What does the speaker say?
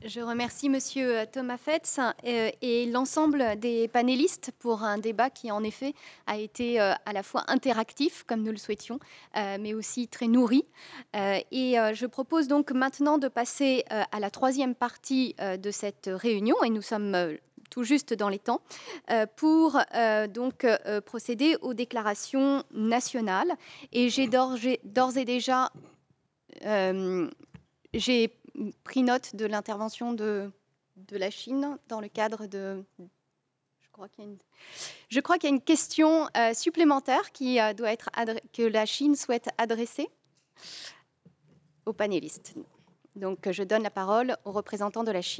Je remercie Monsieur Thomas Fetz et l'ensemble des panélistes pour un débat qui, en effet, a été à la fois interactif, comme nous le souhaitions, mais aussi très nourri. Je propose donc maintenant de passer à la troisième partie de cette réunion, et nous sommes tout juste dans les temps, pour procéder aux déclarations nationales. Et j'ai d'ores et déjà j'ai pris note de l'intervention de la Chine dans le cadre de... Je crois qu'il y a une question supplémentaire qui doit être que la Chine souhaite adresser aux panélistes. Donc, je donne la parole aux représentants de la Chine.